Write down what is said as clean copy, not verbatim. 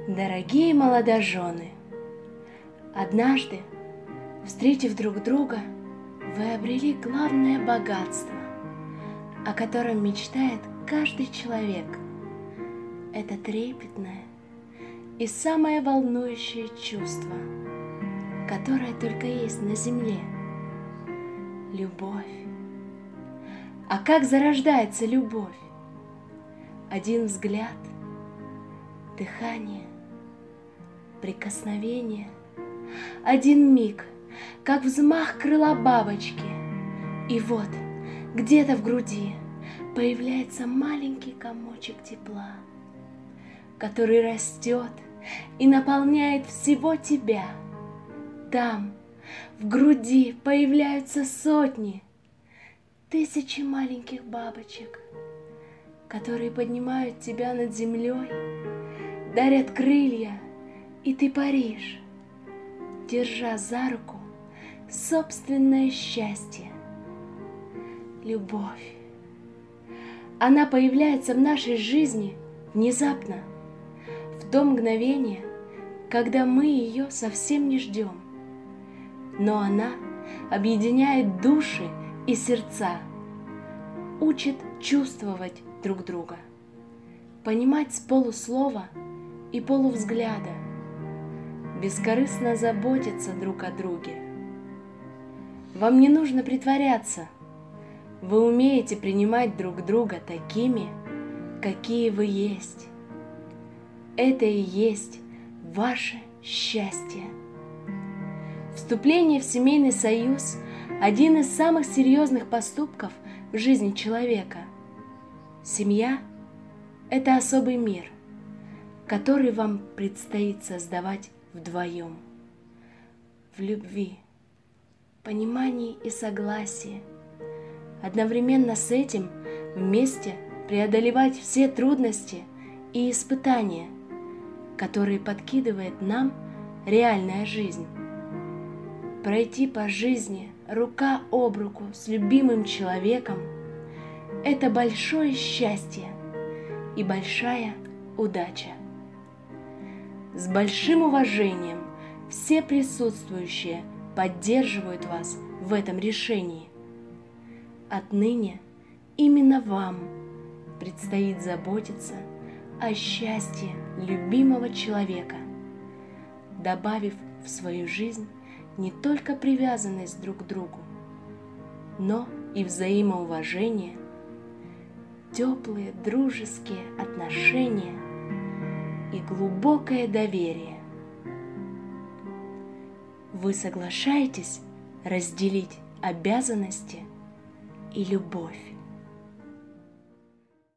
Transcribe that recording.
Дорогие молодожены, однажды, встретив друг друга, вы обрели главное богатство, о котором мечтает каждый человек. Это трепетное и самое волнующее чувство, которое только есть на земле — любовь. А как зарождается любовь? Один взгляд, дыхание, прикосновение, один миг, как взмах крыла бабочки, и вот где-то в груди появляется маленький комочек тепла, который растет и наполняет всего тебя. Там, в груди, появляются сотни, тысячи маленьких бабочек, которые поднимают тебя над землей, дарят крылья, и ты паришь, держа за руку собственное счастье. Любовь. Она появляется в нашей жизни внезапно, в то мгновение, когда мы ее совсем не ждем. Но она объединяет души и сердца, учит чувствовать друг друга, понимать с полуслова и полувзгляда, бескорыстно заботиться друг о друге. Вам не нужно притворяться, вы умеете принимать друг друга такими, какие вы есть. Это и есть ваше счастье. Вступление в семейный союз – один из самых серьезных поступков в жизни человека. Семья – это особый мир, который вам предстоит создавать вдвоем. В любви, понимании и согласии. Одновременно с этим вместе преодолевать все трудности и испытания, которые подкидывает нам реальная жизнь. Пройти по жизни рука об руку с любимым человеком – это большое счастье и большая удача. С большим уважением все присутствующие поддерживают вас в этом решении. Отныне именно вам предстоит заботиться о счастье любимого человека, добавив в свою жизнь не только привязанность друг к другу, но и взаимоуважение, теплые дружеские отношения и глубокое доверие. Вы соглашаетесь разделить обязанности и любовь.